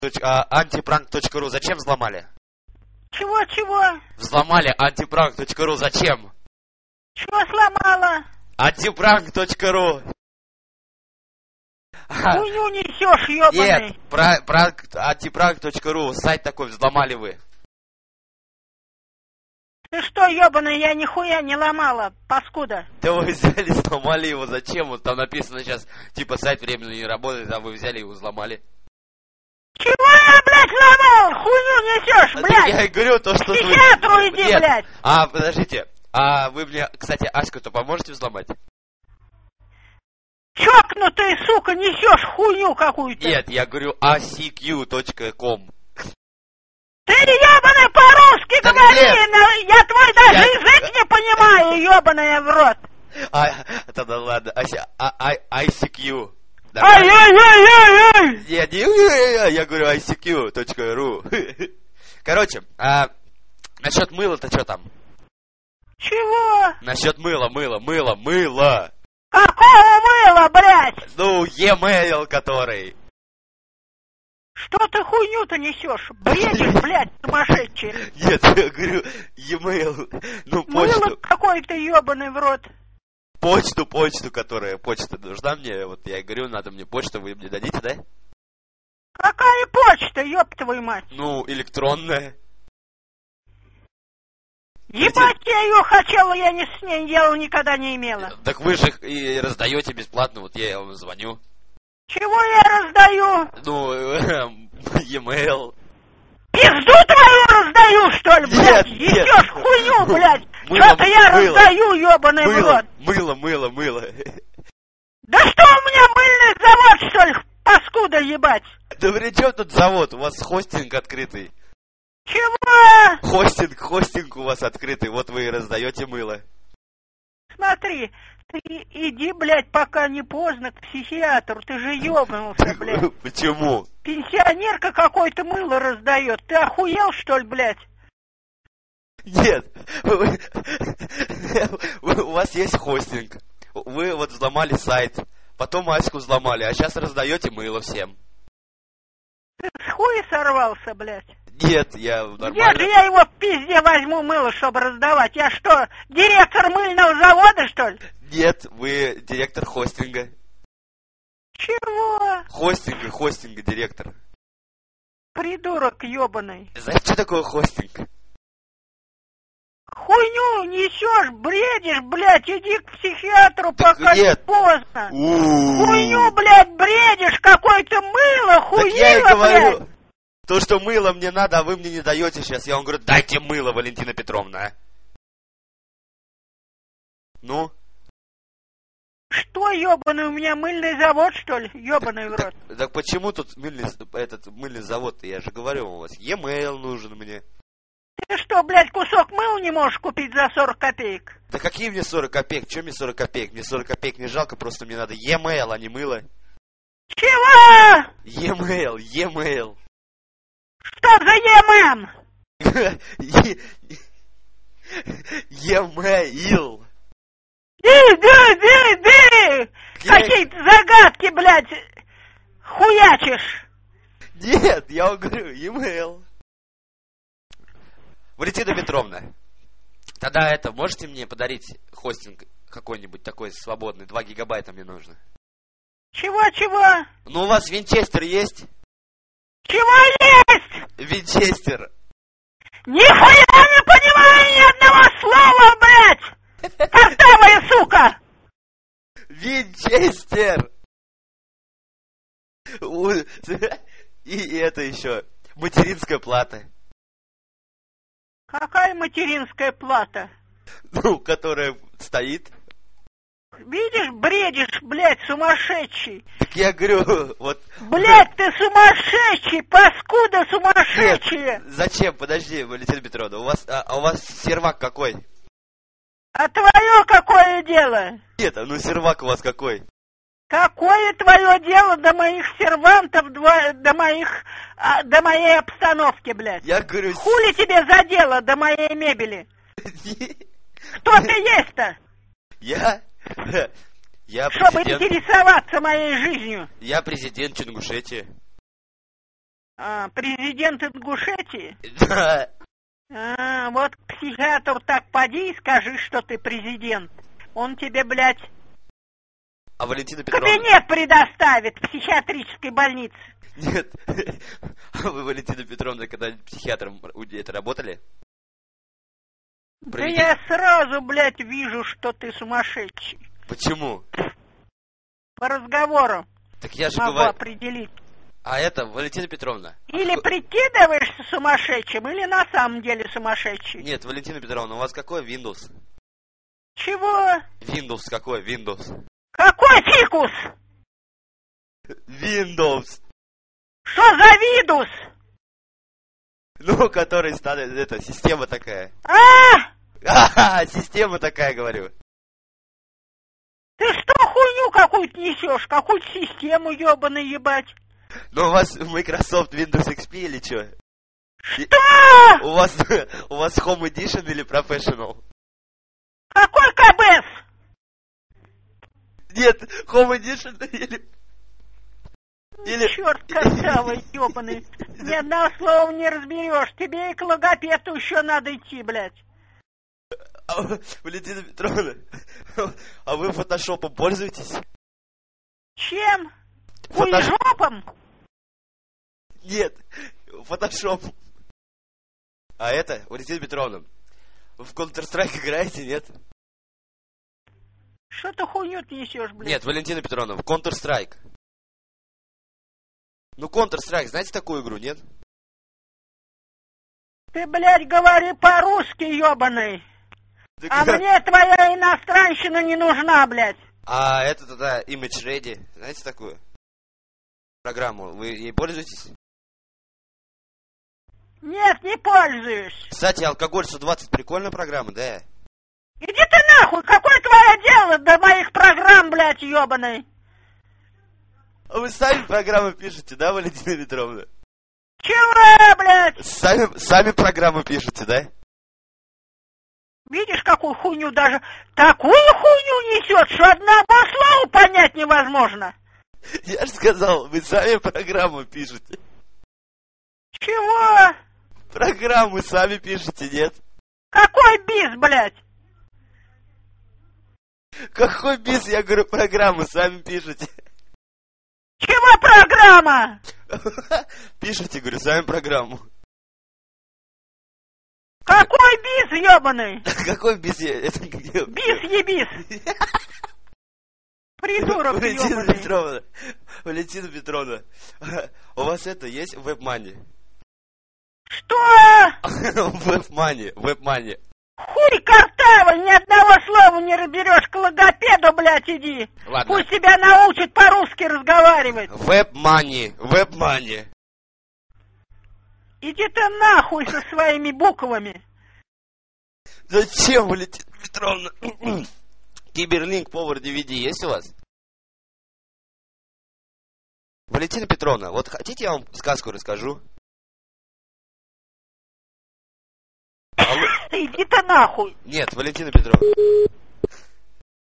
Антипранк.ру зачем взломали? Чего? Взломали антипранк.ру зачем? Чего сломала? Антипранк.ру. Хуйню несешь, ёбаный. Нет, антипранк.ру, сайт такой взломали вы. Ты что, ёбаный, я нихуя не ломала, паскуда. Да вы взяли, сломали его, зачем? Вот там написано сейчас, типа сайт временно не работает, а вы взяли его, взломали. Чего я, блядь, ломал? Хуйню несешь, блядь. Я и говорю то, что... К психиатру иди, нет. блядь. Подождите, вы мне, кстати, Аську-то поможете взломать? Чокнутый, сука, несешь хуйню какую-то. Нет, я говорю acq.com. Ты, ёбаный, по-русски Так говори, нет. я твой даже язык не понимаю, ёбаная в рот. Тогда ладно, ICQ. Ай-яй-яй-яй-яй! Нет, я говорю ICQ.ru. Короче, насчет мыла-то что там? Чего? Насчет мыла. Какого мыла, блядь? Ну, e-mail который. Что ты хуйню-то несешь? Бредишь, блядь, сумасшедший. Нет, я говорю e-mail. Ну, Мыло почту. какой-то ёбаный в рот. Почту, которая почта нужна мне. Вот я и говорю, надо мне почту, вы мне дадите, да? Какая почта, ёб твою мать? Ну, электронная. Ебать я ее хотела, я с ней дела никогда не имела. Так вы же их и раздаете бесплатно, вот я вам звоню. Чего я раздаю? Ну, e-mail. Пизду твою раздаю, что ли, блядь? Нет. Ебешь хуйню, блядь. Мыло, Что-то я мыло. раздаю, ёбаный в рот. Мыло. Да что у меня мыльный завод, что ли, паскуда ебать? Да при чем тут завод? У вас хостинг открытый. Чего? Хостинг у вас открытый, вот вы и раздаете мыло. Смотри, ты иди, блядь, пока не поздно к психиатру, ты же ёбнулся, блядь. Почему? Пенсионерка какое-то мыло раздает, ты охуел, что ли, блядь? Нет, у вас есть хостинг, вы вот взломали сайт, потом Аську взломали, а сейчас раздаете мыло всем. Ты с хуя сорвался, блядь? Нет, я нормально. Где же я его в пизде возьму мыло, чтобы раздавать? Я что, директор мыльного завода, что ли? Нет, вы директор хостинга. Чего? Хостинга директор. Придурок ёбаный. Знаете, что такое хостинг? Хуйню несешь, бредишь, блядь, иди к психиатру, Так пока нет. не поздно. У-у-у. Хуйню, блядь, бредишь, какое-то мыло, Так хуйня, я и говорю, блядь. то, что мыло мне надо, а вы мне не даете сейчас. Я вам говорю, дайте мыло, Валентина Петровна. Ну? Что, ёбаный, у меня мыльный завод, что ли? Ёбаный в рот. Так почему тут мыльный завод? Я же говорю, у вас e-mail нужен мне. Ты что, блядь, кусок мыла не можешь купить за 40 копеек? Да какие мне 40 копеек? Чё мне 40 копеек? Мне 40 копеек не жалко, просто мне надо e-mail, а не мыло. Чего? E-mail. Что за ЕММ? E-mail. Ды! Какие-то загадки, блядь, хуячишь. Нет, я вам говорю, e-mail. Валентина Петровна, тогда можете мне подарить хостинг какой-нибудь такой свободный? 2 гигабайта мне нужно. Чего? Ну, у вас Винчестер есть? Чего есть? Винчестер. Нихуя не понимаю ни одного слова, блядь! Картавая сука! Винчестер. И это еще. Материнская плата. Какая материнская плата? Ну, которая стоит. Видишь, бредишь, блядь, сумасшедший. Так я говорю, вот... Блядь, ты сумасшедший, паскуда сумасшедшая. Нет, зачем? Подожди, Валентина Петровна, у вас сервак какой? А твое какое дело? Нет, ну сервак у вас какой? Какое твое дело до моих сервантов, до моей обстановки, блядь? Я говорю... Хули тебе за дело до моей мебели? Кто ты есть-то? Я Чтобы президент. интересоваться моей жизнью. Я президент Чингушетии. Президент Ингушетии? Да. Вот к психиатру так поди и скажи, что ты президент. Он тебе, блядь, А Валентина Петровна? кабинет предоставит в психиатрической больнице. Нет. А вы, Валентина Петровна, когда психиатром это работали? Да я сразу, блядь, вижу, что ты сумасшедший. Почему? По разговору Так я же могу говорю... определить. А это, Валентина Петровна... Или прикидываешься сумасшедшим, или на самом деле сумасшедший. Нет, Валентина Петровна, у вас какой Windows? Чего? Windows какой? Windows. Какой фикус? Windows. Что за видус? Ну, который станет, это, система такая. Система такая, говорю. Ты что хуйню какую-то несешь? Какую-то систему ебаный ебать? Ну, у вас Microsoft Windows XP или что? Что? У вас Home Edition или Professional? Какой КБС? Нет, Home Edition или... Черт картавый, ебаный. Ни одного слова не разберешь. Тебе и к логопеду еще надо идти, блядь. Валентина Петровна, а вы фотошопом пользуетесь? Чем? Хуежопом? Нет, фотошоп. А это, Валентина Петровна, вы в Counter-Strike играете, нет? Что ты хуйню несешь, блядь? Нет, Валентина Петровна, в Counter-Strike. Ну, Counter-Strike, знаете такую игру, нет? Ты, блядь, говори по-русски, ебаный. Так А мне твоя иностранщина не нужна, блядь. А это тогда Image Ready, знаете такую программу? Вы ей пользуетесь? Нет, не пользуюсь. Кстати, Алкоголь 120 прикольная программа, да? Иди ты нахуй, какое твое дело до моих программ, блядь, ебаный? А вы сами программы пишете, да, Валентина Петровна? Чего, блядь? Сами программы пишете, да? Видишь, какую хуйню даже... Такую хуйню несет, что одного слова понять невозможно. Я же сказал, вы сами программу пишете. Чего? Программы сами пишете, нет? Какой бис, блядь? Какой бис, я говорю, программы сами пишете. Чего программа? Пишите, говорю, сами программу. Какой бис, ебаный? Какой бис я? Бис-ебис. Придурок, Валентина ебаный. Петровна, Валентина Петровна, у вас это есть WebMoney? Что? WebMoney. Хуй картавый, ни одного слова не разберешь, к логопеду, блядь, иди. Ладно. Пусть тебя научат по-русски разговаривать. WebMoney. Иди ты нахуй со своими буквами. Зачем, Валентина Петровна? Киберлинк Power DVD есть у вас? Валентина Петровна, вот хотите я вам сказку расскажу? Иди ты нахуй. Нет, Валентина Петровна.